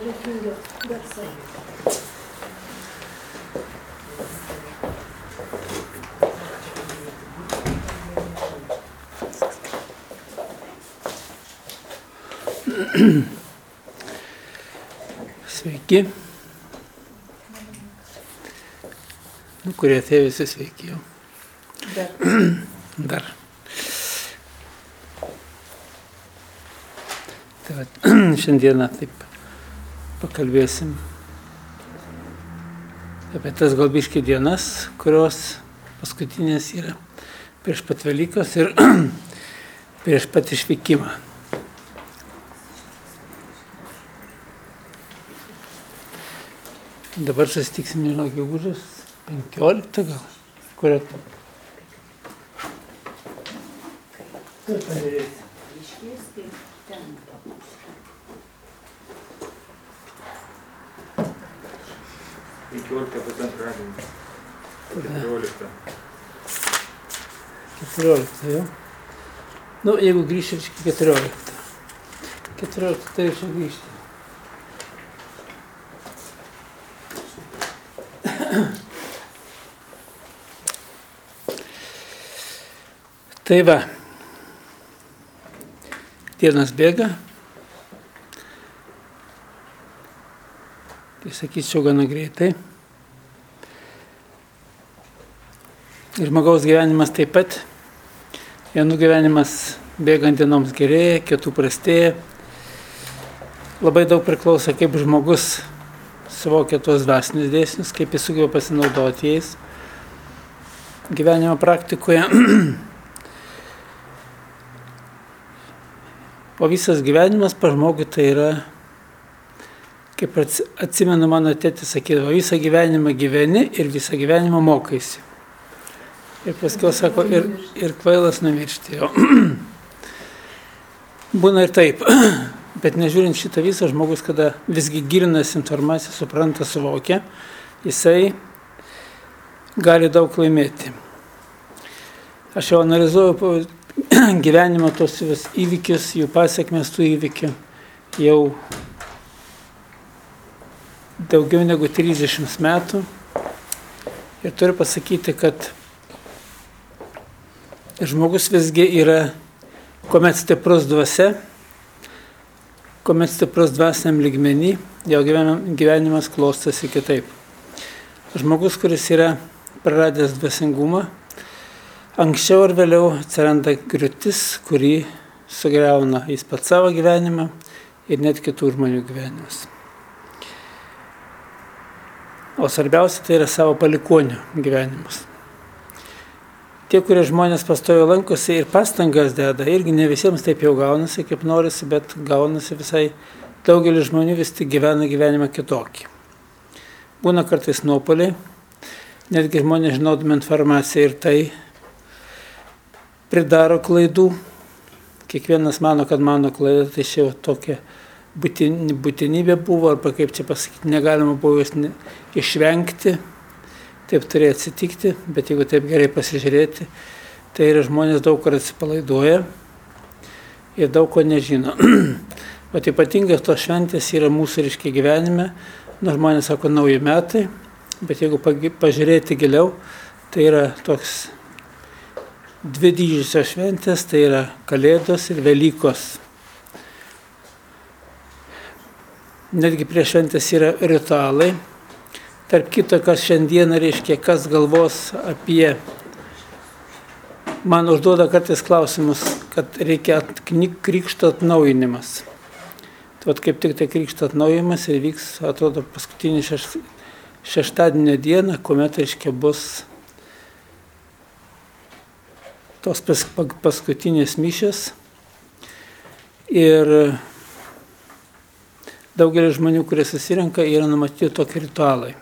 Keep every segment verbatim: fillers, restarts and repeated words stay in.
Dėkinga garsai. Sveiki. Nu, kurie atėjo visi sveiki jau. Dar. Dar. Tai va, šiandieną taip pakalbėsim apie tas galbiški dienas, kurios paskutinės yra prieš pat Velykas ir prieš pat išvykimą. Dabar susitiksim, nežinau, gegužės penkioliktą gal, kurią tam. Kur pažiūrėsi? Iškviesti ten. penkioliktą pat antradienį. keturioliktą. keturioliktą, jo. Nu, jeigu grįžti, reiškia keturioliktą. keturioliktą tai reiškia grįžti. Tai va, dienas bėga, tai sakyčiau gana greitai. Ir žmogaus gyvenimas taip pat, vienų gyvenimas bėgant dienoms gerėja, kitų prastėja. Labai daug priklauso, kaip žmogus suvokia tuos dvasinius dėsnius, kaip jis sugeba pasinaudoti jais gyvenimo praktikoje. O visas gyvenimas pa žmogui tai yra, kaip atsimenu, mano tėtis sakydavo, visą gyvenimą gyveni ir visą gyvenimą mokaisi. Ir paskiau sako, ir, ir kvailas numiršti. Būna ir taip. Bet nežiūrint šitą visą, žmogus, kada visgi gilinasi informaciją, supranta, suvokia, jisai gali daug laimėti. Aš jau analizuoju gyvenimo tos įvykius, jų pasiekmes tų įvykių jau daugiau negu trisdešimt metų. Ir turiu pasakyti, kad žmogus visgi yra, kuomet stiprus dvasia, kuomet stiprus dvasiniam lygmenį, jo gyvenimas klostosi kitaip. Žmogus, kuris yra praradęs dvasingumą, anksčiau ar vėliau atsiranda griūtis, kurį sugriauna jis pats savo gyvenimą ir net kitų žmonių gyvenimus. O svarbiausia tai yra savo palikonių gyvenimus. Tie, kurie žmonės pastojo lankosi ir pastangas deda, irgi ne visiems taip jau gaunasi, kaip norisi, bet gaunasi visai daugelis žmonių vis tik gyvena gyvenimą kitokį. Būna kartais nuopoliai, netgi žmonės žinodami informaciją ir tai pridaro klaidų. Kiekvienas mano, kad mano klaida, tai čia jau tokia būtinybė buvo, arba kaip čia pasakyti, negalima buvo jos išvengti. Taip turėjo atsitikti, bet jeigu taip gerai pasižiūrėti, tai yra žmonės daug kur atsipalaiduoja ir daug ko nežino. Bet ypatingai tos šventės yra mūsų ryškiai gyvenime, nors žmonės sako nauji metai, bet jeigu pažiūrėti giliau, tai yra toks dvi didžiosios šventės, tai yra Kalėdos ir Velykos. Netgi prie šventės yra ritualai. Tarp kito, kas šiandieną reiškia, kas galvos apie, man užduoda kartais klausimus, kad reikia krikšto atnaujinimas. Tai kaip tik tai krikšto atnaujinimas ir vyks, atrodo, paskutinį šeš, šeštadienio dieną, kuomet reiškia bus tos pas, paskutinės mišios. Ir daugelis žmonių, kurie susirenka, yra numatyti tokie ritualai.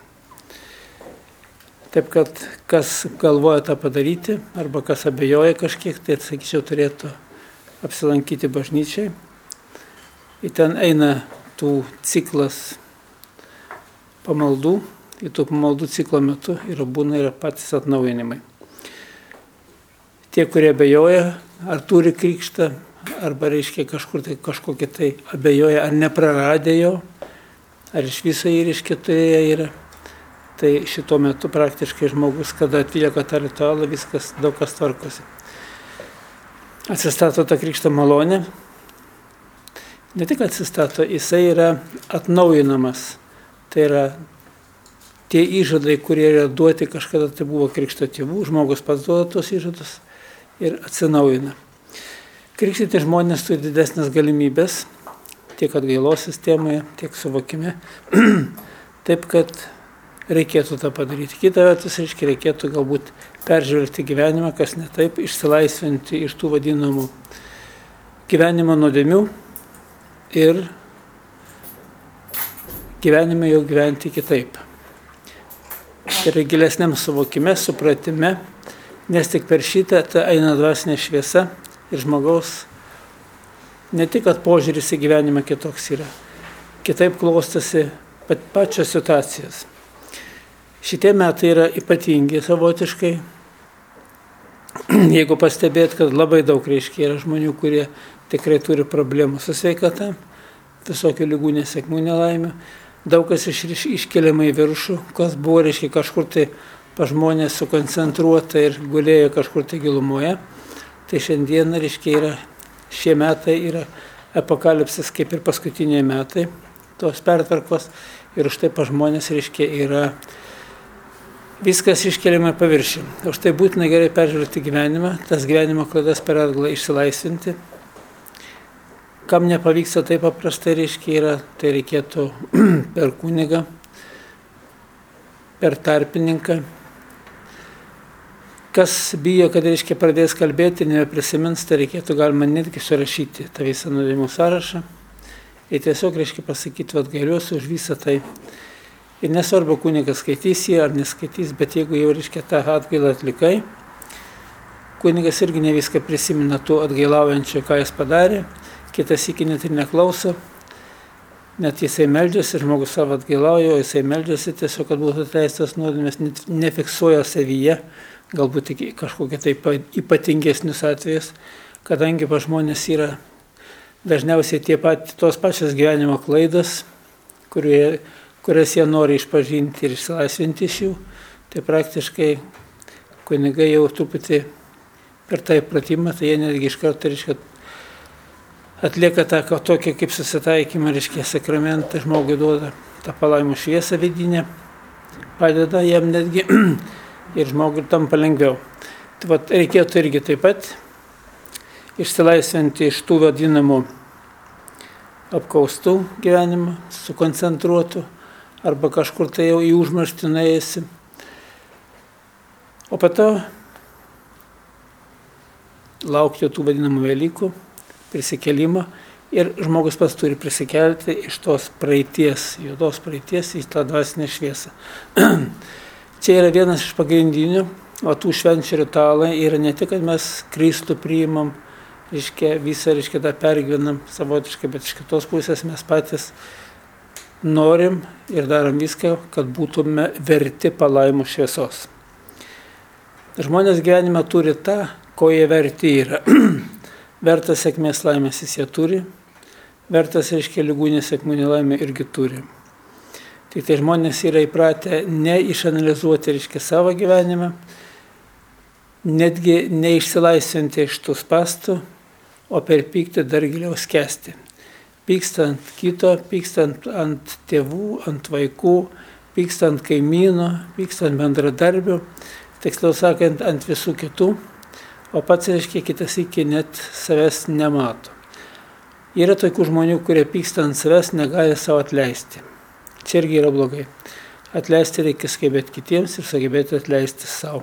Taip, kad kas galvoja tą padaryti, arba kas abejoja kažkiek, tai, sakyčiau, turėtų apsilankyti bažnyčiai. Ir ten eina tų ciklas pamaldų, ir tų pamaldų ciklo metu yra būna ir patys atnaujinimai. Tie, kurie abejoja, ar turi krikštą, arba reiškia kažkur tai kažkokį tai abejoja, ar nepraradė jo, ar iš viso jį reiškia turėję yra. Tai šituo metu praktiškai žmogus, kada atlieka tą ritualą, viskas daug kas tvarkosi. Atsistato tą krikšto malonę. Ne tik atsistato, jisai yra atnaujinamas. Tai yra tie įžadai, kurie yra duoti kažkada, tai buvo krikšto tėvų, žmogus pats duoda tos įžadus ir atsinaujina. Krikštyti žmonės turi didesnės galimybės, tiek atgailos sistemoje, tiek suvokime. Taip, kad reikėtų tą padaryti. Kita vertus, reiškia, reikėtų galbūt peržvelgti gyvenimą, kas ne taip, išsilaisvinti iš tų vadinamų gyvenimo nuodėmių ir gyvenime jau gyventi kitaip. Tai yra gilesniam suvokime, supratime, nes tik per šitą tai eina dvasinė šviesa ir žmogaus ne tik, kad požiūris į gyvenimą kitoks yra, kitaip klostosi pačios situacijos. Šitie metai yra ypatingi savotiškai. Jeigu pastebėt, kad labai daug reiškia yra žmonių, kurie tikrai turi problemų su sveikata, visokių ligų, nesėkmių, nelaimių, daug kas iš, iškeliama į viršų, kas buvo reiškia kažkur tai pa žmonės sukoncentruota ir gulėjo kažkur tai gilumoje. Tai šiandien reiškia yra, šie metai yra apokalipsės kaip ir paskutiniai metai, tos pertvarkos, ir už tai pa žmonės reiškia yra viskas iškeliama paviršių. Už tai būtina gerai peržvelgti gyvenimą, tas gyvenimo klaidas per atgalą išsilaisvinti. Kam nepavyksta taip paprastai, reiškia yra, tai reikėtų per kunigą, per tarpininką. Kas bijo, kad reiškia pradės kalbėti, nebeprisimins, tai reikėtų galima netgi surašyti tą visą nuodėmių sąrašą. Ir tiesiog reiškia pasakyti, vad gailiuosi už visą tai. Ir nesvarbu, kunigas skaitys jį ar neskaitys, bet jeigu jau reiškia tą atgailą atlikai, kunigas irgi ne viską prisimena tų atgailaujančių, ką jis padarė, kitas iki net ir neklauso, net jisai meldžiasi, žmogus savo atgailauja, o jisai meldžiasi tiesiog, kad būtų atleistas nuodėmės, nefiksuoja savyje, galbūt tik kažkokie tai ypatingesnius atvejus, kadangi pa žmonės yra dažniausiai tie pat, tos pačios gyvenimo klaidos, kurie kurias jie nori išpažinti ir išsilaisvinti iš jų, tai praktiškai kunigai jau truputį per tą įpratimą, tai jie netgi iš karto reiškia, atlieka tą tokį kaip susitaikymą, reiškia, sakramentą, žmogui duoda tą palaimų šviesą vidinę, padeda jam netgi ir žmogui tampa lengviau. Tai vat, reikėtų irgi taip pat išsilaisvinti iš tų vadinamų apkaustų gyvenimą, sukoncentruotų, arba kažkur tai jau į užmarštį nuėjasi. O po to laukti tų vadinamų Velykų, prisikėlimą, ir žmogus pats turi prisikelti iš tos praeities, juodos praeities į tą dvasinę šviesą. Čia yra vienas iš pagrindinių, o tų švenčių ritualai yra ne tik, kad mes Kristų priimam, reiškia, visą, reiškia, tą pergyvenam savotiškai, bet iš kitos pusės mes patys norim ir darom viską, kad būtume verti palaimų šviesos. Žmonės gyvenime turi tą, ko jie verti yra. Vertas sėkmės laimės jis jie turi, vertas, reiškia, ligų nesėkmių nelaimė irgi turi. Tik tai žmonės yra įpratę neišanalizuoti, reiškia, savo gyvenimą, netgi neišsilaisvinti iš tų spąstų, o per pyktį dar giliau skęsti. Pyksta ant kito, pyksta ant, ant tėvų, ant vaikų, pyksta ant kaimynų, pyksta ant bendradarbių, tiksliau sakant, ant visų kitų, o pats, reiškia, kitas iki net savęs nemato. Yra tokių žmonių, kurie pyksta ant savęs, negali savo atleisti. Čia irgi yra blogai. Atleisti reikia sugebėti kitiems ir sugebėti atleisti savo.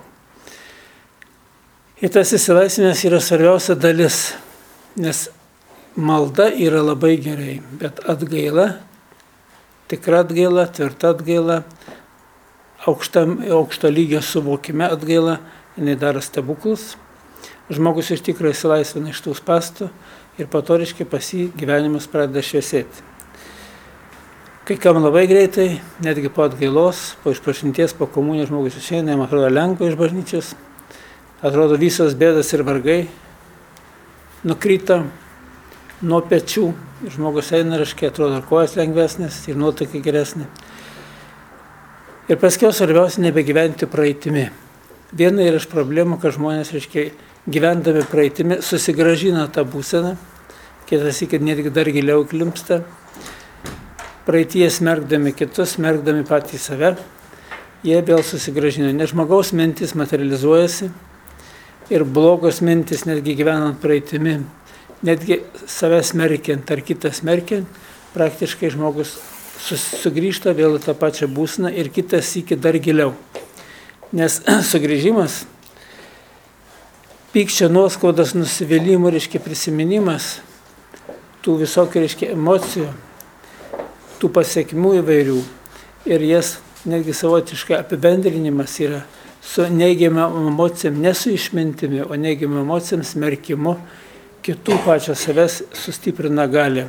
Ir tas įsilaisvinimas yra svarbiausia dalis, nes malda yra labai gerai, bet atgaila, tikra atgaila, tvirta atgaila, aukštam, aukšto lygio suvokime atgaila, jinai daro stebuklus. Žmogus iš tikrųjų įsilaisvina iš tų spąstų ir patoriškai pas jį gyvenimas pradeda šviesėti. Kai kam labai greitai, netgi po atgailos, po išpažinties, po komunijos žmogus išeina, jam atrodo lengva iš bažnyčios, atrodo visos bėdas ir vargai nukrito, nuo pečių. Ir žmogus eina, reiškia, atrodo, kojas lengvesnės ir nuotaika geresnė. Ir paskiau svarbiausia nebegyventi praeitimi. Viena yra iš problemų, kad žmonės, reiškia, gyvendami praeitimi susigražina tą būseną, kitas iki netgi dar giliau klimpsta. Praeityje smerkdami kitus, smerkdami patį save, jie vėl susigražina. Nes žmogaus mintis materializuojasi ir blogos mintis, netgi gyvenant praeitimi, netgi save smerkiant ar kitą smerkiant, praktiškai žmogus sugrįžta vėl į tą pačią būseną ir kitas iki dar giliau. Nes sugrįžimas, pykčio nuoskaudos, nusivylimų, reiškia prisiminimas, tų visokių, reiškia, emocijų, tų pasiekmių įvairių ir jas netgi savotiškai apibendrinimas yra su neigiamam emocijom, ne su išmintimi, o neigiamam emocijom smerkimu kitų pačio savęs sustiprina galią.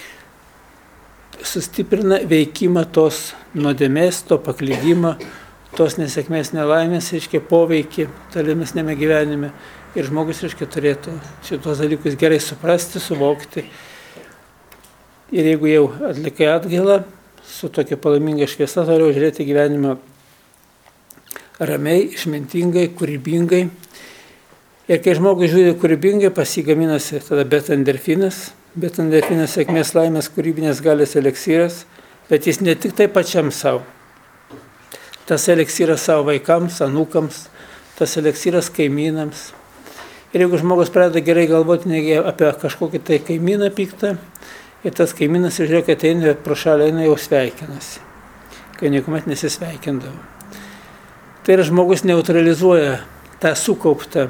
Sustiprina veikimą tos nuodėmės, to paklydimo, tos nesėkmės nelaimės, reiškia, poveikį tolimesnėme gyvenime. Ir žmogus, reiškia, turėtų šitos dalykus gerai suprasti, suvokti. Ir jeigu jau atlikai atgailą, su tokia palaiminga šviesa, toliau žiūrėti gyvenimą ramiai, išmintingai, kūrybingai. Ir kai žmogus žiūri kūrybingai, pas jį gaminasi tada beta-endorfinas. Beta-endorfinas sėkmės, laimės, kūrybinės galės eleksyras, bet jis ne tik tai pačiam savo. Tas eleksyras savo vaikams, anūkams, tas eleksyras kaimynams. Ir jeigu žmogus pradeda gerai galvoti ne apie kažkokį tai kaimyną piktą, ir tas kaimynas, žiūrėk, kad eina pro šalį, eina jau sveikinasi, kai niekuomet nesisveikindavo. Tai yra žmogus neutralizuoja tą sukauptą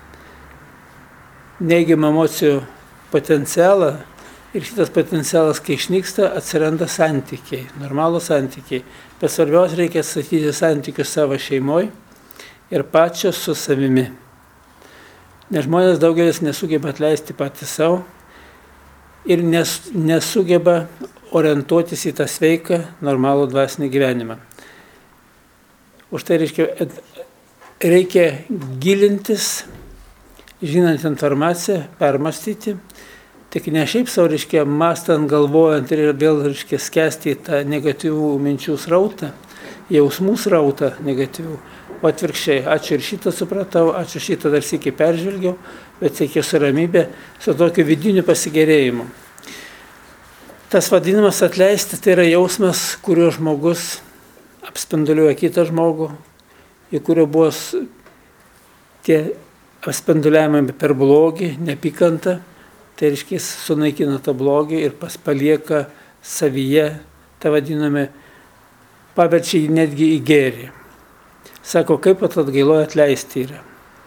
neigiamą emocijų potencialą ir šitas potencialas, kai išnyksta, atsiranda santykiai, normalūs santykiai. Bet svarbiausia, reikia statyti santykius savo šeimoje ir pačios su savimi. Nes žmonės daugelis nesugeba atleisti patys savo ir nes, nesugeba orientuotis į tą sveiką, normalų dvasinį gyvenimą. Už tai reiškia, reikia gilintis, žinant informaciją, permastyti, tik ne šiaip savo, reiškia, mastant, galvojant ir vėl, reiškia, skęsti į tą negatyvų minčių srautą, jausmų srautą negatyvų. O atvirkščiai, ačiū ir šitą supratau, ačiū šitą dar sykį peržvelgiau, bet siekia su ramybė, su tokiu vidiniu pasigėrėjimu. Tas vadinamas atleisti, tai yra jausmas, kurio žmogus apspinduliuoja kitą žmogų, į kurio buvo tie apspinduliavimai per blogį, nepykantą, tai reiškia, jis sunaikina tą blogį ir palieka savyje, tą vadiname, paverčia jį netgi į gėrį. Sako, kaip atgailoje atleisti yra.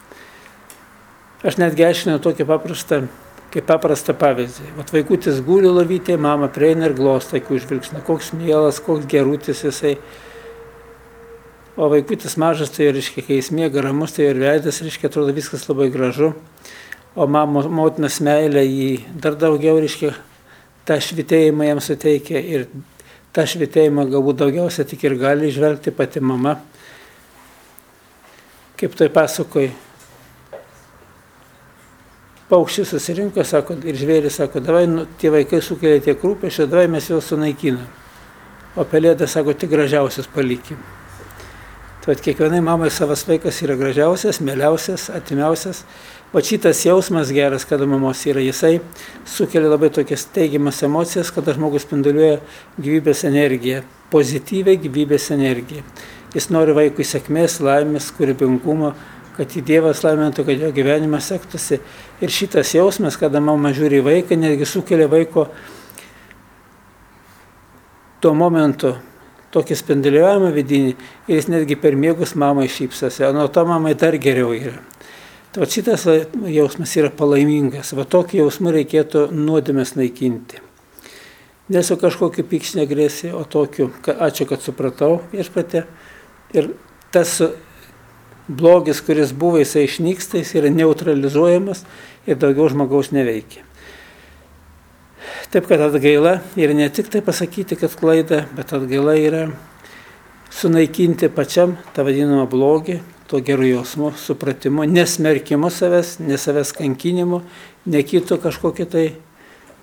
Aš netgi aiškinau tokį paprastą, kaip paprastą pavyzdį. Vat vaikutis guli lovytėje, mama prieina ir glosto akių žvilgsnį. Koks mielas, koks gerutis jisai. O vaikutis mažas, tai reiškia, kai jis miega ramus, tai ir veidas, reiškia, atrodo viskas labai gražu. O mamo, motinas meilė jį dar daugiau, reiškia, tą švitėjimą jam suteikia ir tą švitėjimą galbūt daugiausia tik ir gali žvelgti pati mama. Kaip toj pasakoj, paukščiai susirinko, sako, ir žvėris sako, davai, nu, tie vaikai sukelia tiek rūpesčio, davai mes juos sunaikinam. O pelėda sako, tik gražiausias palikim. Tai kiekvienai mamai savas vaikas yra gražiausias, mieliausias, atimiausias. O šitas jausmas geras, kada mamos yra, jisai sukelia labai tokias teigiamas emocijas, kada žmogus spinduliuoja gyvybės energiją, pozityvią gyvybės energiją. Jis nori vaikui sėkmės, laimės, kūrybingumo, kad į Dievas laimintų, kad jo gyvenimas sektųsi. Ir šitas jausmas, kada mama žiūri į vaiką, netgi sukelia vaiko tuo momentu tokį spinduliuojamą vidinį ir jis netgi per miegus mamai šypsosi, o nuo to mamai dar geriau yra. Tai šitas jausmas yra palaimingas. Va tokį jausmą reikėtų nuodėmės naikinti. Ne su kažkokiu pykčia agresija, o tokiu, ačiū, kad supratau viešpatie. Ir tas blogis, kuris buvo, jisai išnyksta, jis yra neutralizuojamas ir daugiau žmogaus neveikia. Taip, kad atgaila yra ne tik tai pasakyti, kad klaida, bet atgaila yra sunaikinti pačiam tą vadinamą blogį, to gerų jausmų, supratimo, nesmerkimo savęs, ne savęs kankinimo, ne kito kažkokio tai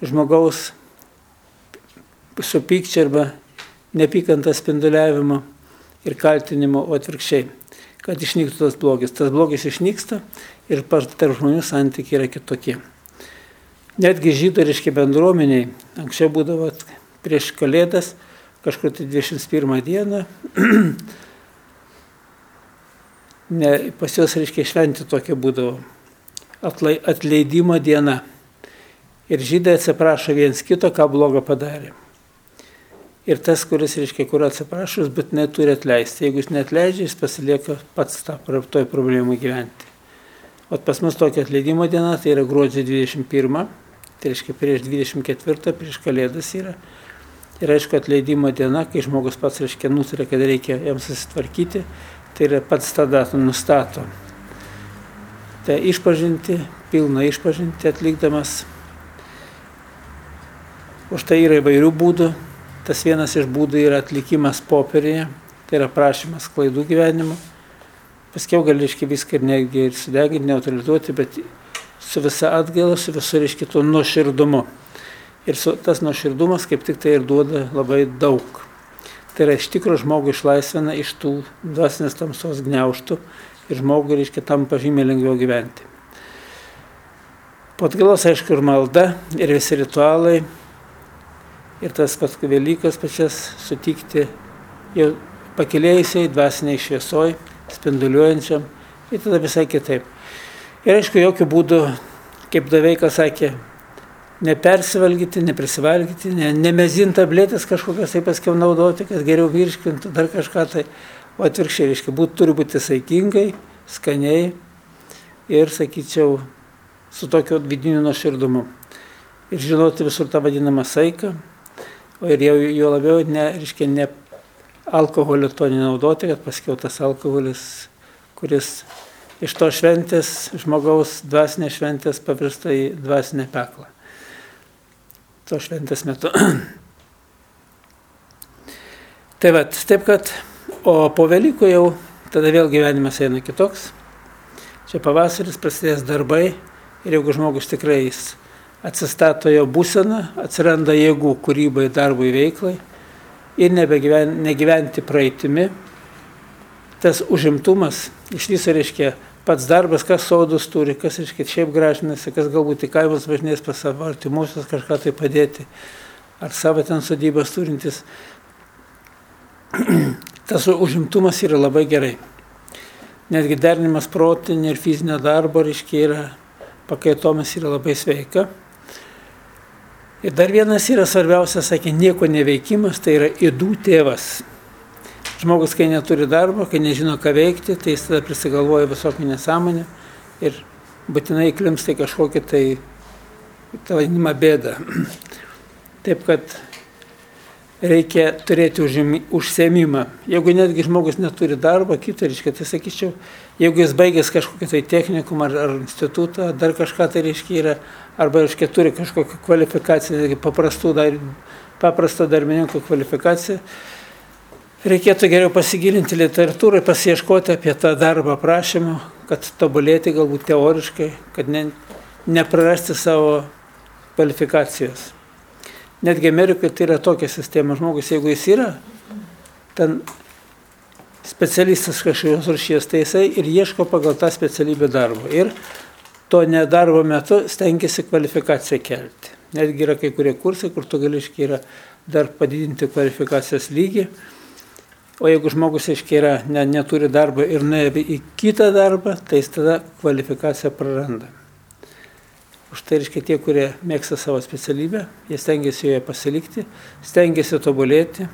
žmogaus su pykčia arba nepykanta spinduliavimo ir kaltinimo, o atvirkščiai, kad išnyktų tas blogis. Tas blogis išnyksta ir tarp žmonių santykiai yra kitokie. Netgi žydų, reiškia, bendruomeniai, anksčiau būdavo prieš Kalėdas, kažkur tai dvidešimt pirmą dieną, ne, pas juos, reiškia, šventė tokia būdavo, atlai, atleidimo diena. Ir žydai atsiprašo viens kito, ką blogo padarė. Ir tas, kuris, reiškia, kur atsiprašo, jis būtinai turi atleisti. Jeigu jis neatleidžia, jis pasilieka pats tą, toj problemai gyventi. O pas mus tokia atleidimo diena, tai yra gruodžio dvidešimt pirmą, tai reiškia prieš dvidešimt ketvirtą, prieš Kalėdas yra. Ir aišku, atleidimo diena, kai žmogus pats, reiškia, nutarė, kad reikia jam susitvarkyti, tai yra pats tą datą nustato. Tai išpažinti, pilną išpažinti atlikdamas. Už tai yra įvairių būdų. Tas vienas iš būdų yra atlikimas popierėje, tai yra prašymas klaidų gyvenimo. Paskiau gali, reiškia, viską ir netgi ir sudeginti, neutralizuoti, bet su visa atgaila, su visu, reiškia, to nuoširdumu. Ir su, tas nuoširdumas kaip tik tai ir duoda labai daug. Tai yra iš tikro žmogų išlaisvina iš tų dvasinės tamsos gniaužtų ir žmogų, reiškia, tampa žymiai lengviau gyventi. Po atgailos, aišku, ir malda, ir visi ritualai, ir tas pats Velykas pačias sutikti jau pakilėjusiai dvasiniai šviesoj, spinduliuojančiam, ir tada visai kitaip. Ir aišku, jokių būdų, kaip Doveikas sakė, nepersivalgyti, neprisivalgyti, ne, nemezint tabletės kažkokias taip paskiau naudoti, kad geriau virškintų, dar kažką tai, o atvirkščiai, reiškia, būt, turi būti saikingai, skaniai ir, sakyčiau, su tokio vidiniu nuoširdumu. Ir žinoti visur tą vadinamą saiką, o ir jau jo labiau, ne, reiškia, ne alkoholio to nenaudoti, kad paskiau tas alkoholis, kuris iš to šventės, žmogaus dvasinės šventės pavirsta į dvasinę peklą. To šventės metu. Tai vat, taip kad, o po Velykų jau tada vėl gyvenimas eina kitoks. Čia pavasaris, prasidės darbai ir jeigu žmogus tikrai jis atsistato jo būseną, atsiranda jėgų kūrybai, darbui, veiklai ir nebegyven, negyventi praeitimi. Tas užimtumas iš viso, reiškia, pats darbas, kas sodus turi, kas, reiškia, šiaip gražinasi, kas galbūt į kaimus važinės pas savo artimuosius kažką tai padėti, ar savo ten sodybas turintis. Tas užimtumas yra labai gerai. Netgi derinimas protinio ir fizinio darbo, reiškia, yra pakaitomis yra labai sveika. Ir dar vienas yra svarbiausias, sakė, nieko neveikimas, tai yra ydų tėvas. Žmogus, kai neturi darbo, kai nežino, ką veikti, tai jis tada prisigalvoja visokį nesąmonę ir būtinai įklimsta į kažkokį tai, tą vadinimą bėdą. Taip, kad reikia turėti užsiėmimą. Jeigu netgi žmogus neturi darbo, kitą, reiškia, tai sakyčiau, jeigu jis baigęs kažkokį tai technikum ar, ar institutą, dar kažką tai reiškia yra, arba, reiškia, turi kažkokią kvalifikaciją, paprastų dar, paprasto darbininko kvalifikaciją, reikėtų geriau pasigilinti literatūrą, pasiieškoti apie tą darbą aprašymą, kad tobulėti galbūt teoriškai, kad ne, neprarasti savo kvalifikacijos. Netgi Amerikoje tai yra tokia sistema. Žmogus, jeigu jis yra, ten specialistas kažkokios rūšies, tai jisai ir ieško pagal tą specialybę darbo. Ir to nedarbo metu stengiasi kvalifikaciją kelti. Netgi yra kai kurie kursai, kur tu gali, iškiai, yra dar padidinti kvalifikacijos lygį. O jeigu žmogus, iškiai, yra, ne, neturi darbo ir nuėjo į kitą darbą, tai jis tada kvalifikaciją praranda. Už tai, reiškia, tie, kurie mėgsta savo specialybę, jie stengiasi joje pasilikti, stengiasi tobulėti.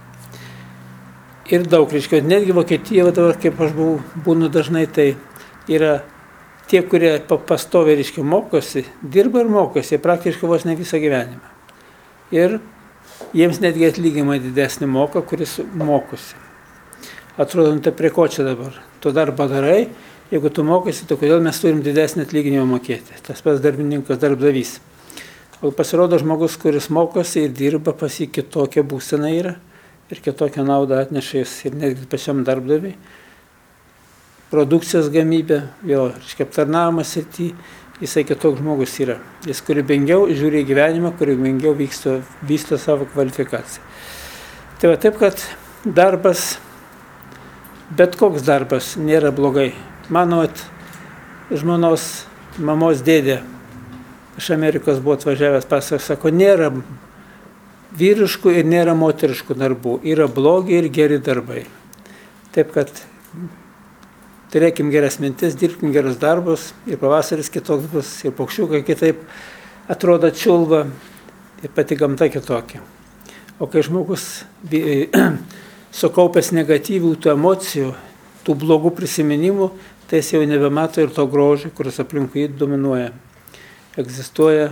Ir daug, reiškia, netgi Vokietijoje, dabar, kaip aš buvau, būnu dažnai, tai yra tie, kurie pastoviai, reiškia, mokosi, dirba ir mokosi, praktiškai vos ne visą gyvenimą. Ir jiems netgi atlyginimą didesnį moka, kuris mokosi. Atrodo, nu, tai prie ko čia dabar? Tu darbą darai. Jeigu tu mokaisi, tai kodėl mes turim didesnį atlyginimą mokėti? Tas pats darbininkas, darbdavys. O pasirodo žmogus, kuris mokosi ir dirba, pas jį kitokia būsena yra ir kitokią naudą atneša jis ir netgi pačiam darbdaviui. Produkcijos gamybė, jo, reiškia, aptarnavimas srity, jisai kitoks žmogus yra. Jis kūrybingiau žiūri į gyvenimą, kūrybingiau vysto, vysto savo kvalifikaciją. Tai va taip, kad darbas, bet koks darbas nėra blogai. Mano at, žmonos mamos dėdė iš Amerikos buvo atvažiavęs, pasakė, sako, nėra vyriškų ir nėra moteriškų darbų. Yra blogi ir geri darbai. Taip, kad turėkim geras mintis, dirbkim gerus darbus ir pavasaris kitoks bus, ir paukščiukai kitaip atrodo čiulba, ir pati gamta kitokia. O kai žmogus sukaupęs negatyvių tų emocijų, tų blogų prisiminimų, tai jis jau nebemato ir to grožio, kuris aplinkui jį dominuoja, egzistuoja.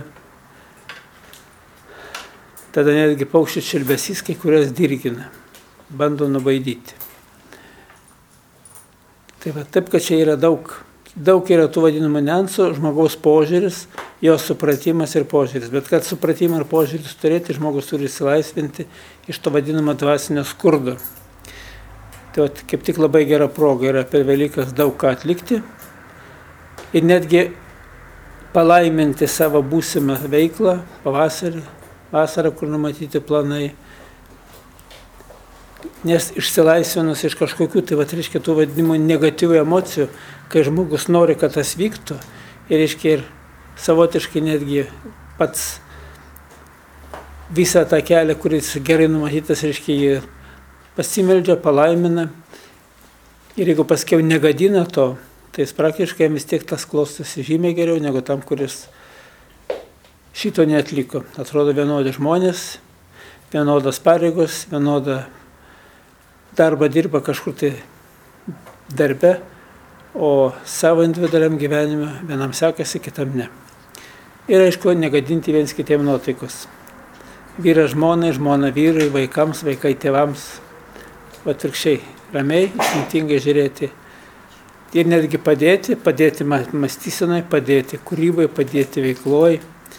Tada netgi paukščių čiulbesys kai kurias dirgina, bando nubaidyti. Tai va, taip, kad čia yra daug, daug yra tų vadinamų niuansų, žmogaus požiūris, jo supratimas ir požiūris. Bet kad supratimą ir požiūris turėti, žmogus turi įsilaisvinti iš to vadinamo dvasinio skurdo. Tai va, kaip tik labai gera proga yra per Velykas daug ką atlikti ir netgi palaiminti savo būsimą veiklą, pavasarį, vasarą, kur numatyti planai. Nes išsilaisvinus iš kažkokių, tai va, reiškia, tų vadinimų negatyvių emocijų, kai žmogus nori, kad tas vyktų, ir, reiškia, ir savotiškai netgi pats visą tą kelią, kuris gerai numatytas, reiškia, jį pasimeldžia, palaimina, ir jeigu paskiau negadina to, tai jis praktiškai vis tiek tas klostosi žymiai geriau, negu tam, kuris šito neatliko. Atrodo vienodi žmonės, vienodas pareigos, vienoda darbą dirba kažkur tai darbe, o savo individualiam gyvenime vienam sekasi, kitam ne. Ir aišku, negadinti viens kitiem nuotaikos. Vyras žmonai, žmona vyrai, vaikams, vaikai tėvams, atvirkščiai, ramiai, išmintingai žiūrėti. Ir netgi padėti, padėti mąstysenai, padėti kūrybai, padėti veikloj.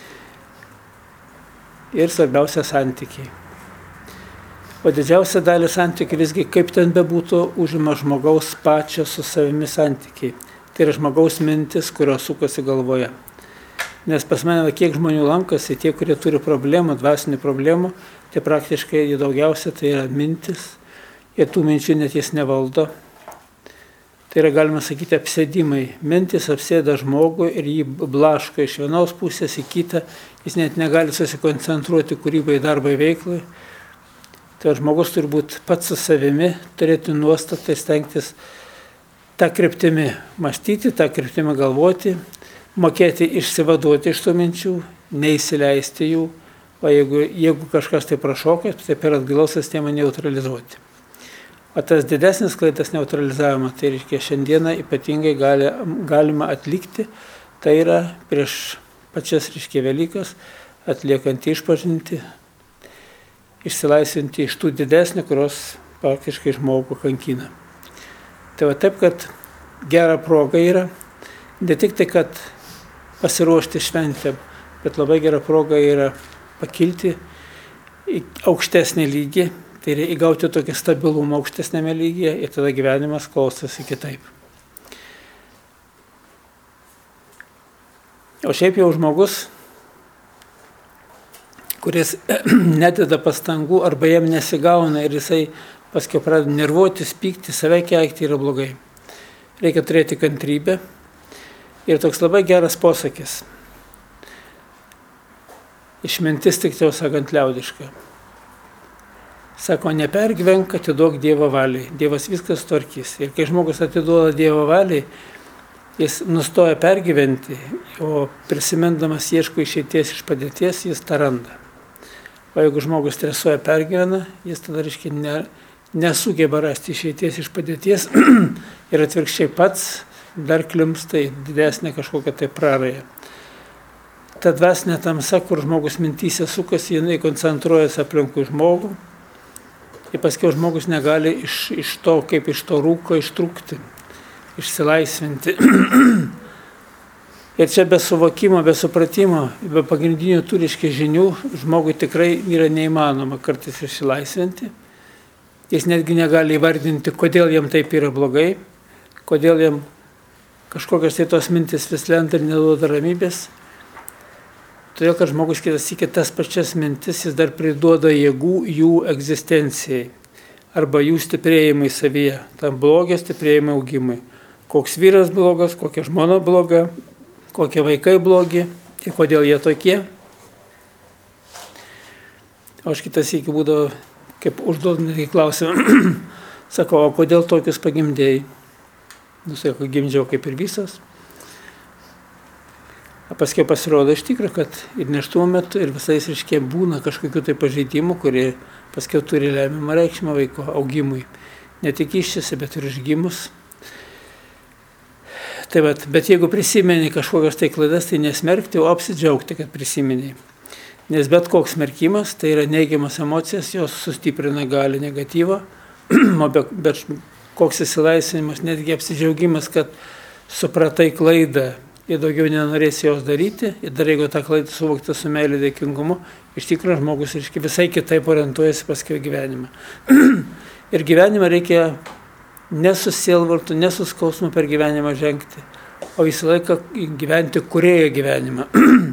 Ir svarbiausia santykiai. O didžiausia dalį santykių visgi, kaip ten bebūtų, užima žmogaus pačio su savimi santykiai. Tai yra žmogaus mintis, kurios sukasi galvoje. Nes pas mane, kiek žmonių lankosi, tie, kurie turi problemų, dvasinių problemų, tai praktiškai daugiausia tai yra mintis. Ir tų minčių net jis nevaldo. Tai yra, galima sakyti, apsėdimai. Mintis apsėda žmogų ir jį blaško iš vienos pusės į kitą. Jis net negali susikoncentruoti kūrybai, darbai, veiklai. Tai žmogus turi būti pats su savimi, turėti nuostatą, stengtis tą kryptimį mąstyti, tą kryptimį galvoti, mokėti išsivaduoti iš tų minčių, neįsileisti jų, o jeigu, jeigu kažkas tai prašoka, tai per atgailos sistemą neutralizuoti. O tas didesnis klaidas neutralizavimo, tai reiškia šiandieną ypatingai gali, galima atlikti, tai yra prieš pačias, reiškia, Velykas, atliekant išpažintį, išsilaisvinti iš tų didesnių, kurios praktiškai žmogų kankina. Tai va taip, kad gera proga yra, ne tik tai, kad pasiruošti šventėm, bet labai gera proga yra pakilti į aukštesnį lygį, tai yra įgauti tokį stabilumą aukštesnėme lygyje ir tada gyvenimas klostosi kitaip. O šiaip jau žmogus, kuris nededa pastangų arba jam nesigauna ir jisai paskui pradeda nervuotis, pykti, save keikti, yra blogai. Reikia turėti kantrybę. Ir toks labai geras posakis. Išmintis tik jau sakant liaudiška. Sako, nepergyvenk, atiduok Dievo valiai. Dievas viskas tvarkys. Ir kai žmogus atiduoda Dievo valiai, jis nustoja pergyventi, o prisimindamas ieško išeities iš padėties, jis tą randa. O jeigu žmogus stresuoja, pergyvena, jis tada, reiškia, ne, nesugeba rasti išeities iš padėties ir atvirkščiai pats dar klimpsta į didesnę kažkokią tai prarąją. Ta dvasinė tamsa, kur žmogus mintyse sukasi, jinai koncentruojasi aplinkui žmogų ir paskiau žmogus negali iš, iš to, kaip iš to rūko ištrūkti, išsilaisvinti. Ir čia be suvokimo, be supratimo, be pagrindinių turiškų žinių žmogui tikrai yra neįmanoma kartais išsilaisvinti. Jis netgi negali įvardinti, kodėl jam taip yra blogai, kodėl jam kažkokios tai tos mintis vis lenda ir neduoda ramybės. Todėl, kad žmogus kitas iki tas pačias mintis, jis dar priduoda jėgų jų egzistencijai arba jų stiprėjimai savyje, tam blogio stiprėjimai augimai. Koks vyras blogas, kokia žmona bloga, kokie vaikai blogi ir kodėl jie tokie. O aš kitas iki būdavo, kaip užduodant į klausimą, sakau, o kodėl tokius pagimdėjai? Nu, sakau, gimdžiau kaip ir visas. O paskui pasirodo iš tikrųjų, kad ir nėštumo metu, ir visais reiškia būna kažkokių tai pažeidimų, kurie paskui turi lemiamą reikšmę vaiko augimui. Ne tik iščiasi, bet ir išgimus. Tai vat, bet jeigu prisimeni kažkokios tai klaidas, tai nesmerkti, o apsidžiaugti, kad prisimeni. Nes bet koks smerkimas, tai yra neigiamas emocijas, jos sustiprina gali negatyvą, bet, bet koks įsilaisvinimas, netgi apsidžiaugimas, kad supratai klaidą ir daugiau nenorėsi jos daryti, ir dar jeigu tą klaidą suvokti su meilė dėkingumu, iš tikrųjų žmogus reiškia, visai kitaip orientuojasi paskui gyvenimą. Ir gyvenimą reikia nesusielvartų, nesuskausmų per gyvenimą žengti, o visą laiką gyventi kūrėjo gyvenimą.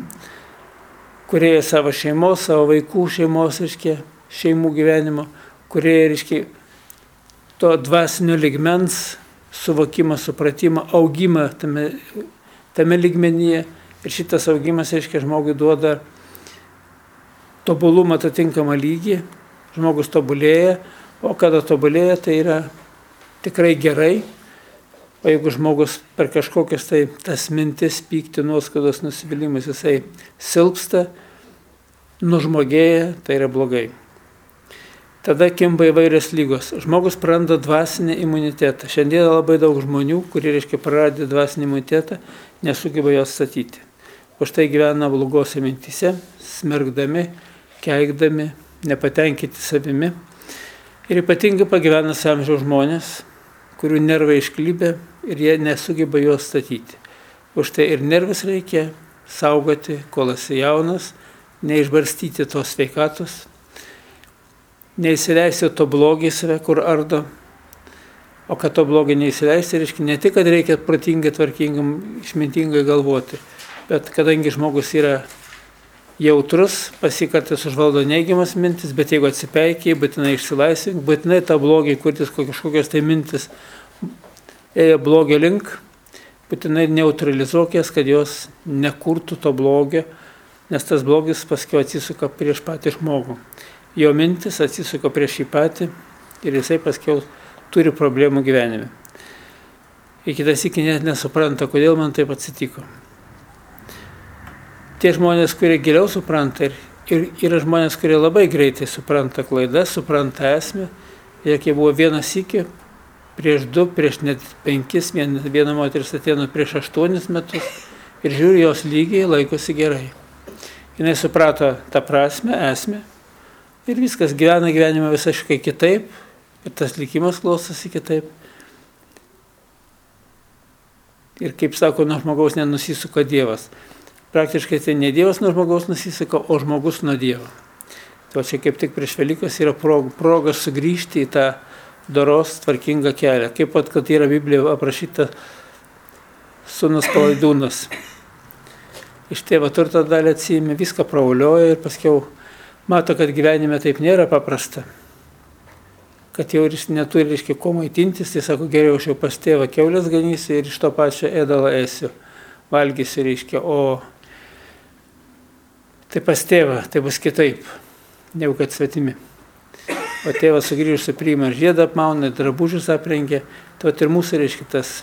Kūrėjo savo šeimos, savo vaikų šeimos, reiškia, šeimų gyvenimo, kūrėjo, reiškia, to dvasinio ligmens suvokimą, supratimą, augimą tame, tame ligmenyje. Ir šitas augimas, reiškia, žmogui duoda tobulumą atitinkamą lygį, žmogus tobulėja, o kada tobulėja, tai yra tikrai gerai. O jeigu žmogus per kažkokias tai tas mintis, pykti, nuoskaudos, nusivylimus, jisai silpsta, nužmogėja, tai yra blogai. Tada kimba įvairios lygos. Žmogus praranda dvasinį imunitetą. Šiandien labai daug žmonių, kurie, reiškia, praradė dvasinį imunitetą, nesugeba jos statyti. Už tai gyvena blogose mintise, smergdami, keikdami, nepatenkinti savimi. Ir ypatingai pagyvena amžiaus žmonės, kurių nervai išklibę ir jie nesugeba juos statyti. Už tai ir nervus reikia saugoti, kol esi jaunas, neišbarstyti tos sveikatos, neįsileisti to blogį į save, kur ardo. O kad to blogį neįsileisti, reiškia ne tik, kad reikia protingai, tvarkingai, išmintingai galvoti, bet kadangi žmogus yra jautrus, pasikartais užvaldo neigiamas mintis, bet jeigu atsipeikiai, būtinai išsilaisvink, būtinai tą blogį, kuris kažkokios tai mintis ėjo blogio link, būtinai neutralizuok jas, kad jos nekurtų to blogio, nes tas blogis paskui atsisuka prieš patį žmogų. Jo mintis atsisuka prieš jį patį ir jisai paskui turi problemų gyvenime. Ir kitas iki net nesupranta, kodėl man taip atsitiko. Tie žmonės, kurie giliau supranta, ir, ir yra žmonės, kurie labai greitai supranta klaidas, supranta esmę, ir kai buvo vienas iki, prieš du, prieš net penkis, viena, viena moteris ateina prieš aštuonis metus ir žiūri, jos lygiai laikosi gerai. Jinai suprato tą prasme, esmę ir viskas, gyvena gyvenimą visiškai kitaip ir tas likimas klausosi kitaip. Ir kaip sako, nuo žmogaus nenusisuka Dievas. Praktiškai tai ne Dievas nuo žmogaus nusisuka, o žmogus nuo Dievo. Tai čia kaip tik prieš Velykas yra proga, proga sugrįžti į tą doros tvarkingą kelią. Kaip pat, kad yra Biblijoje aprašyta sūnus Palaidūnas. Iš tėvo turto dalį atsiėmė, viską praulioja ir paskiau mato, kad gyvenime taip nėra paprasta. Kad jau neturi, reiškia, ko maitintis, tai sako, geriau aš jau pas tėvą kiaulės ganysiu ir iš to pačio ėdalą ėsiu, valgysiu, reiškia, o tai pas tėvą, tai bus kitaip, negu kad svetimi. O tėvas sugrįžusi priima ir žiedą apmauna, ir drabužius aprengia, tai ir mūsų, reiškia, tas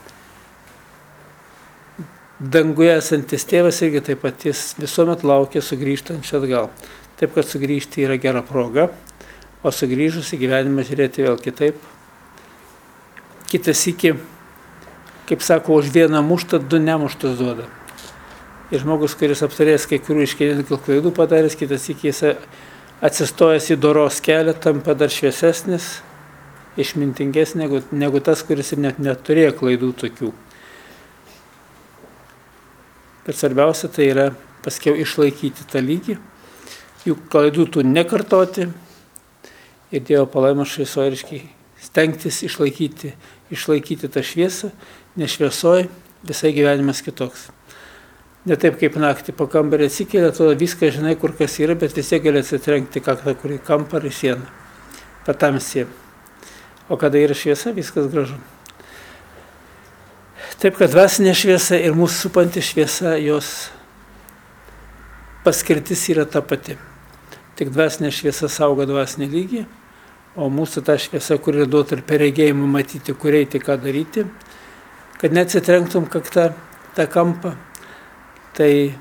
danguje esantis tėvas irgi taip pat jis visuomet laukia sugrįžtant čia atgal. Taip, kad sugrįžti yra gera proga, o sugrįžus į gyvenimą žiūrėti vėl kitaip. Kitas iki, kaip sako, už vieną muštą du nemuštus duoda. Ir žmogus, kuris aptarės kai kurių iškelių klaidų padaręs, kitas iki jis atsistojęs į doros kelią, tampa dar šviesesnis, išmintingesnis negu, negu tas, kuris ir net neturėjo klaidų tokių. Bet svarbiausia tai yra paskiau išlaikyti tą lygį, jų klaidų tų nekartoti ir Dievo palaimas šviesoj, reiškia, stengtis išlaikyti, išlaikyti tą šviesą, nes šviesoj visai gyvenimas kitoks. Ne taip kaip naktį po kambarį atsikėlė, atrodo viską žinai, kur kas yra, bet vis tiek gali atsitrenkti kaktą, kurį kampą ar į sieną. Patamsė. O kada yra šviesa, viskas gražu. Taip, kad dvasinė šviesa ir mūsų supanti šviesa, jos paskirtis yra ta pati. Tik dvasinė šviesa saugo dvasinį lygį, o mūsų ta šviesa, kuri duota ir per regėjimą matyti, kur eiti, ką daryti, kad neatsitrenktum kaktą tą kampą, tai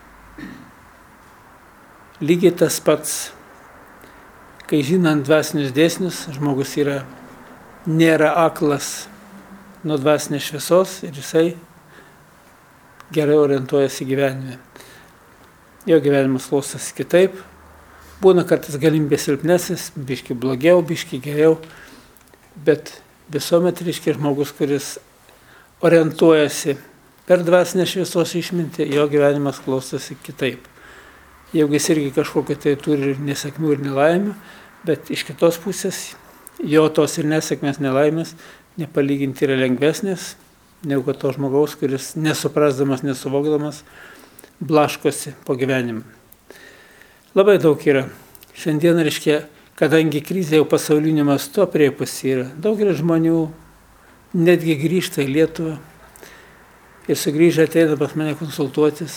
lygiai tas pats, kai žinant dvasinius dėsnius, žmogus yra, nėra aklas nuo dvasinės šviesos ir jisai gerai orientuojasi gyvenime. Jo gyvenimas klostosi kitaip, būna kartais galimybės silpnesnis, biški blogiau, biški geriau, bet visuomet reiškia žmogus, kuris orientuojasi per dvasinę šviesos išmintį, jo gyvenimas klostosi kitaip. Jeigu jis irgi kažkokią tai turi nesėkmių ir nelaimę, bet iš kitos pusės jo tos ir nesėkmės nelaimės nepalyginti yra lengvesnės, negu to žmogaus, kuris nesuprasdamas, nesuvokdamas, blaškosi po gyvenimą. Labai daug yra. Šiandien, reiškia, kadangi krizė jau pasauliniu mastu aprėpusi yra, daugelis žmonių netgi grįžta į Lietuvą ir sugrįžę ateina pas mane konsultuotis.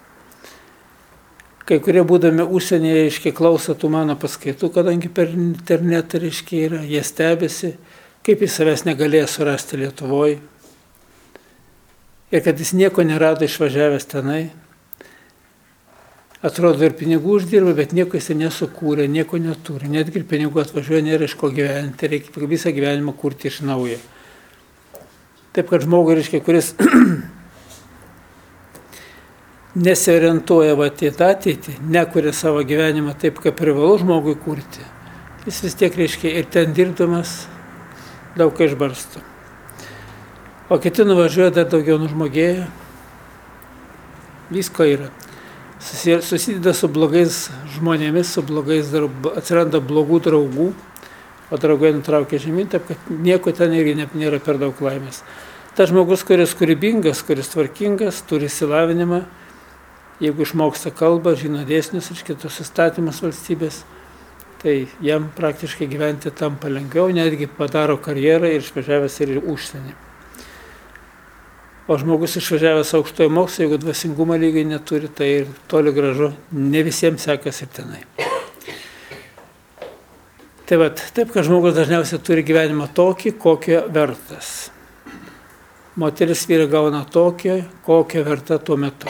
Kai kurie būdami užsienyje, reiškia, klauso tų mano paskaitų, kadangi per internetą, reiškia, yra, jie stebisi, kaip jis savęs negalėjo surasti Lietuvoje ir kad jis nieko nerado išvažiavęs tenai. Atrodo ir pinigų uždirba, bet nieko jis nesukūrė, nieko neturi. Netgi ir pinigų atvažiuoja, nėra iš ko gyventi, reikia visą gyvenimą kurti iš naujo. Taip, kad žmogui, reiškia, kuris nesiorientuoja va į tą ateitį, nekuria savo gyvenimą taip, kaip privalu žmogui kurti, jis vis tiek, reiškia, ir ten dirbdamas daug ką išbarsto. O kiti nuvažiuoja dar daugiau nužmogėję. Visko yra. Susideda su blogais žmonėmis, su blogais, atsiranda blogų draugų, o draugai nutraukia žemyn, taip kad nieko ten irgi nėra per daug laimės. Tas žmogus, kuris kūrybingas, kuris tvarkingas, turi išsilavinimą, jeigu išmoksta kalbą, žino dėsnius ir kitus įstatymus valstybės, tai jam praktiškai gyventi tampa lengviau, netgi padaro karjerą ir išvažiavęs ir į užsienį. O žmogus išvažiavęs aukštojo mokslo, jeigu dvasingumo lygiai neturi, tai ir toli gražu ne visiems sekasi ir tenai. Tai va, taip, kad žmogus dažniausiai turi gyvenimą tokį, kokio vertas. Moteris vyrai gauna tokio, kokio verta tuo metu.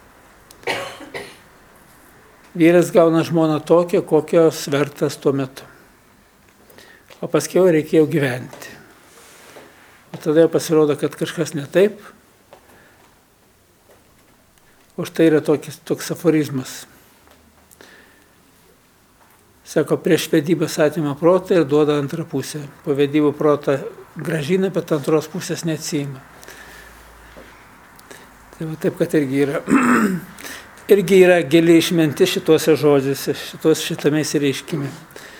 Vyras gauna žmoną tokią, kokios vertas tuo metu. O paskiau reikėjo gyventi. O tada jau pasirodo, kad kažkas ne taip. O štai yra tokis, toks aforizmas. Sako, prieš vedybas atima protą ir duoda antrą pusę. Po vedybų protą grąžina, bet antros pusės neatsiima. Tai va, taip, kad irgi yra. Irgi yra gili išmintis šituose žodžiuose, šitos šitame įsireiškime.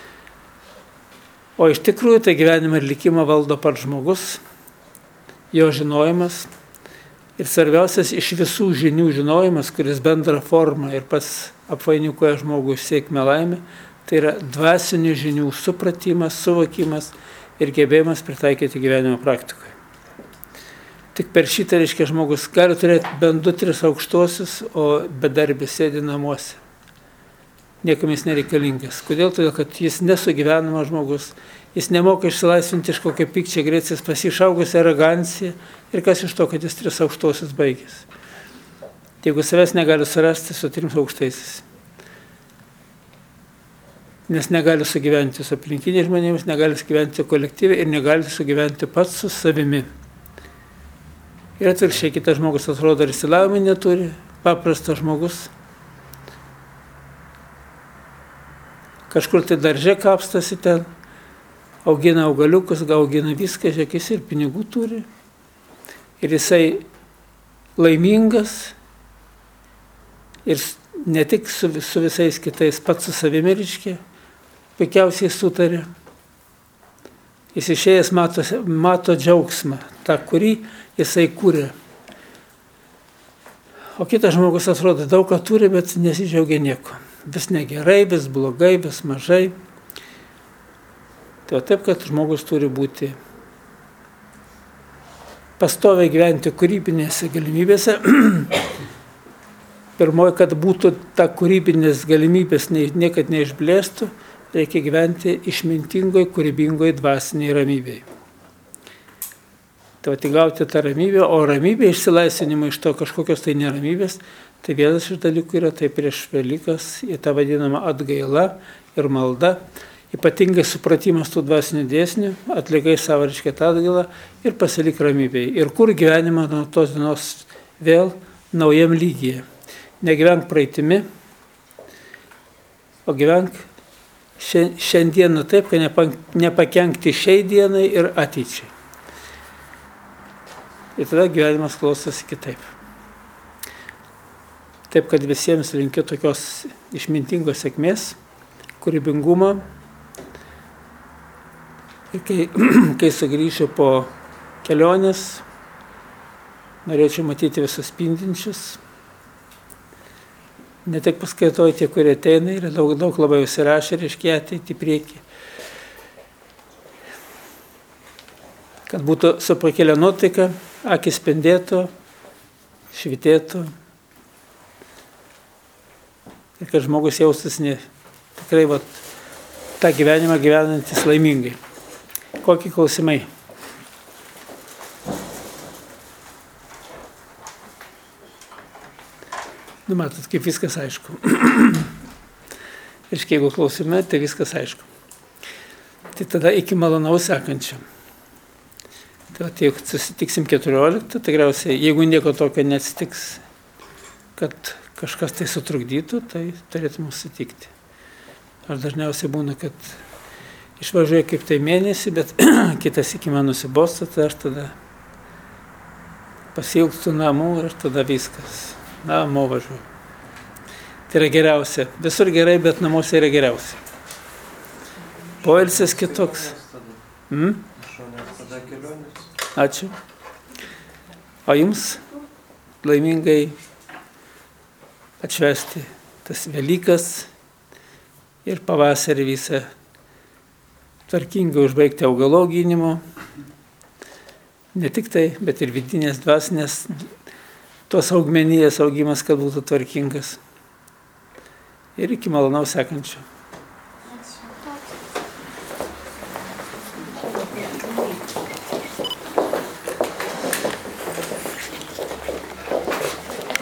O iš tikrųjų tai gyvenimą ir likimą valdo pats žmogus, jo žinojimas ir svarbiausias iš visų žinių žinojimas, kuris bendra forma ir pats apvainikuoja žmogų sėkmę laimę, tai yra dvasinių žinių supratimas, suvokimas ir gebėjimas pritaikyti gyvenimo praktikoje. Tik per šitą, reiškia, žmogus gali turėti bent du, tris aukštosius, o bedarbis sėdi namuose. Niekam jis nereikalingas. Kodėl? Todėl, kad jis nesugyvenamas žmogus, jis nemoka išsilaisvinti iš kokio pykčio, grėsis pasišaugusi arogancija ir kas iš to, kad jis tris aukštosius baigęs. Jeigu savęs negali surasti su trims aukštaisiais, nes negali sugyventi su aplinkiniais žmonėmis, negali sugyventi kolektyviai ir negali sugyventi pats su savimi. Ir atvirkščiai kitas žmogus atrodo ir išsilavinimą neturi, paprastas žmogus. Kažkur tai darže kapstasi ten, augina augaliukus, augina viską, žiūrėk, jis ir pinigų turi. Ir jisai laimingas ir ne tik su, su visais kitais, pats su savimi, reiškia, puikiausiai sutarė. Jis išėjęs mato, mato džiaugsmą, tą, kurį jisai kūrė. O kitas žmogus atrodo daug ką turi, bet nesidžiaugia nieko. Vis negerai, vis blogai, vis mažai. Tai taip, kad žmogus turi būti pastoviai gyventi kūrybinėse galimybėse. Pirmoji, kad būtų ta kūrybinės galimybės niekad neišblėstų, reikia gyventi išmintingoj, kūrybingoj, dvasiniai ramybėj. Tai atgauti tą ramybę, o ramybė išsilaisvinimo iš to kažkokios tai neramybės, tai vienas iš dalykų yra tai prieš Velykas, į tą vadinamą atgaila ir malda, ypatingai supratimas tų dvasinių dėsnių, atlikai savo reiškia tą atgailą ir pasilik ramybėj. Ir kur gyvenimą nuo tos dienos vėl naujam lygyje. Negyvenk praeitimi, o gyvenk šiandieną taip, kad nepakenkti šiai dienai ir ateičiai. Ir tada gyvenimas klausosi kitaip. Taip, kad visiems linkiu tokios išmintingos sėkmės, kūrybingumo. Ir kai, kai sugrįšiu po kelionės, norėčiau matyti visus spindinčius. Ne tik paskaitoju tie, kurie ateina, yra daug, daug labai užsirašę, reiškia ateiti į priekį. Kad būtų su pakelia nuotaika, akis spindėtų, švitėtų. Ir kad žmogus jaustųsi tikrai va, tą gyvenimą gyvenantis laimingai. Kokie klausimai? Nu, matot, kaip viskas aišku. Ir jeigu klausime, tai viskas aišku. Tai tada iki malonaus sekančio. Tai jeigu susitiksim keturioliktą, tikriausiai, jeigu nieko tokio neatsitiks, kad kažkas tai sutrukdytų, tai turėtume susitikti. Aš dažniausiai būna, kad išvažiuoju kaip tai mėnesį, bet kitas iki man nusibosta, tai aš tada pasiilgstu namų ir tada viskas. Namo važiuoju. Tai yra geriausia. Visur gerai, bet namuose yra geriausia. Poilsis kitoks. Hmm? Ačiū. O jums laimingai atšvęsti tas Velykas ir pavasarį visą tvarkingai užbaigti augalo auginimo. Ne tik tai, bet ir vidinės dvasinės tos augmenijos augimas, kad būtų tvarkingas. Ir iki malonaus sekančio.